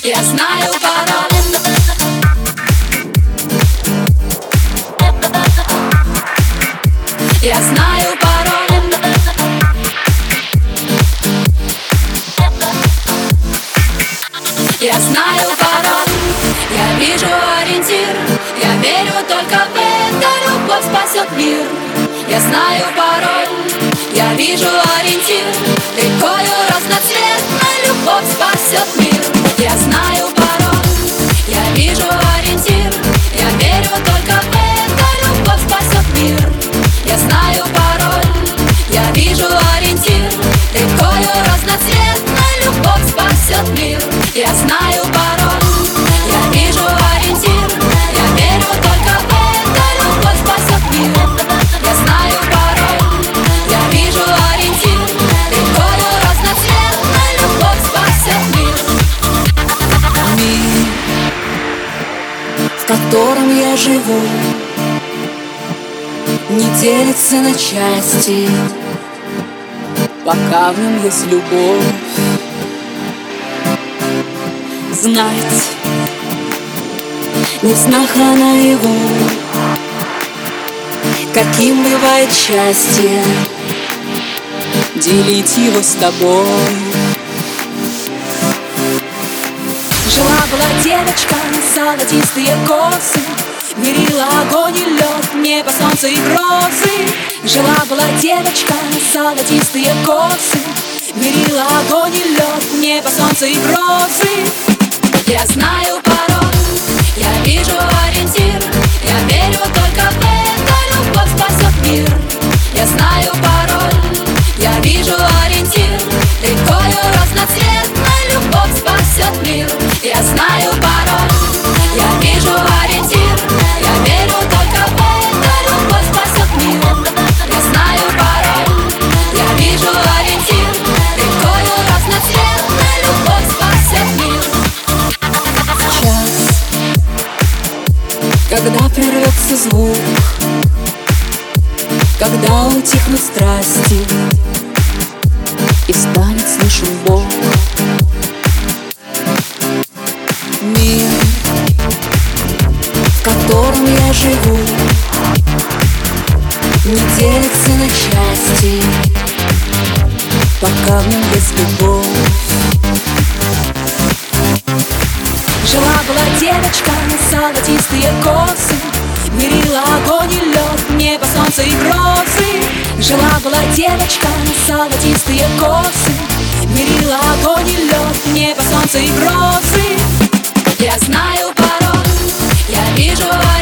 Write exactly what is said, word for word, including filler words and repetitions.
Я знаю пароль. Я знаю пароль. Я знаю пароль. Я вижу ориентир. Я верю только в это. Любовь спасет мир. Я знаю пароль. Я вижу ориентир. Рекою разноцветной любовь спасет мир. Я знаю пароль. Я вижу ориентир. Я верю только в это. Любовь спасет мир. Я знаю пароль. Я вижу ориентир. Рекою разноцветной любовь спасет мир. Я знаю пароль. Я вижу ориентир. Я верю только в это. Любовь спасет мир. Я знаю пароль. Я вижу ориентир. Рекою разноцветной любовь спасет мир. Мир, в котором я живу, не делится на части, пока в нем есть любовь. Знать не в снах, а наяву, каким бывает счастье, делить его с тобой. Жила-была девочка, золотистые косы, мерила огонь и лед, небо, солнце и грозы. Жила-была девочка, золотистые косы, мерила огонь и лед, небо, солнце и грозы. Я знаю пароль. Я вижу ориентир. Я верю только в это. Любовь спасет мир. Я знаю пароль. Я вижу ориентир. Рекою разноцветной любовь спасет мир. Я знаю пароль. Я вижу ориентир. Я верю только в это. Любовь спасет мир. Я знаю пароль. Я вижу ориентир. Рекою разноцветной любовь спасет мир. Час, когда прервется звук, когда утихнут страсти и станет слышен Бог. Мир, в котором я живу, не делится на части, пока в нем есть любовь. Жила-была девочка, золотистые косы, мерила огонь и лед, небо, солнце и грозы. Жила-была девочка, золотистые косы, мерила огонь и лед, небо, солнце и грозы. Я знаю пароль. Я вижу